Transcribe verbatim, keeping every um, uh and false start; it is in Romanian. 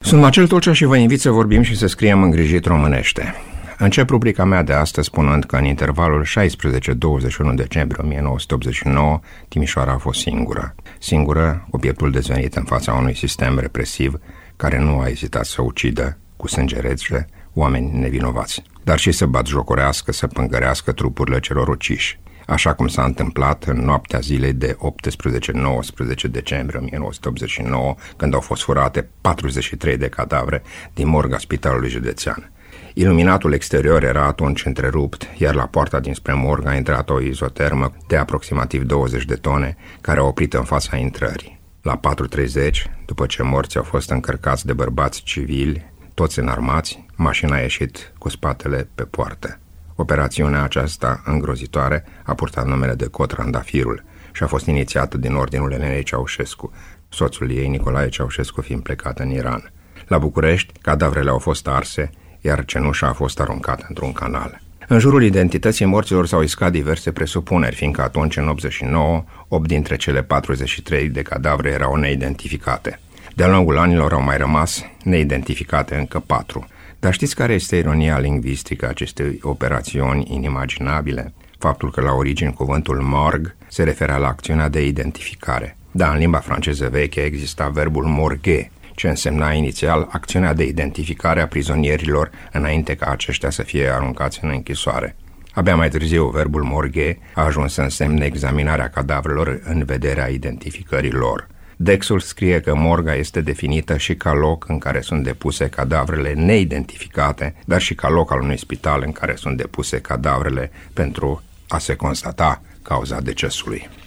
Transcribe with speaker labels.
Speaker 1: Sunt Marcel Tulcea și vă invit să vorbim și să scriem îngrijit românește. Încep rubrica mea de astăzi spunând că în intervalul șaisprezece douăzeci și unu decembrie o mie nouă sute optzeci și nouă Timișoara a fost singură. Singură, obiectul dezvenit în fața unui sistem represiv care nu a ezitat să ucidă cu sânge rece oameni nevinovați, dar și să batjocorească, să pângărească trupurile celor uciși, așa cum s-a întâmplat în noaptea zilei de optsprezece nouăsprezece decembrie o mie nouă sute optzeci și nouă, când au fost furate patruzeci și trei de cadavre din morga Spitalului Județean. Iluminatul exterior era atunci întrerupt, iar la poarta dinspre morg a intrat o izotermă de aproximativ douăzeci de tone, care a oprit în fața intrării. La patru treizeci, după ce morții au fost încărcați de bărbați civili, toți înarmați, mașina a ieșit cu spatele pe poartă. Operațiunea aceasta îngrozitoare a purtat numele de Cot Randafirul și a fost inițiată din ordinul Elenei Ceaușescu, soțul ei, Nicolae Ceaușescu, fiind plecat în Iran. La București, cadavrele au fost arse, iar cenușa a fost aruncată într-un canal. În jurul identității morților s-au iscat diverse presupuneri, fiindcă atunci, în optzeci și nouă, opt dintre cele patruzeci și trei de cadavre erau neidentificate. De-a lungul anilor au mai rămas neidentificate încă patru. Dar știți care este ironia lingvistică a acestei operațiuni inimaginabile? Faptul că la origine cuvântul morgue se referea la acțiunea de identificare. Da, în limba franceză veche exista verbul morgue, ce însemna inițial acțiunea de identificare a prizonierilor înainte ca aceștia să fie aruncați în închisoare. Abia mai târziu, verbul morgue a ajuns să însemne examinarea cadavrelor în vederea identificării lor. Dexul scrie că morga este definită și ca loc în care sunt depuse cadavrele neidentificate, dar și ca loc al unui spital în care sunt depuse cadavrele pentru a se constata cauza decesului.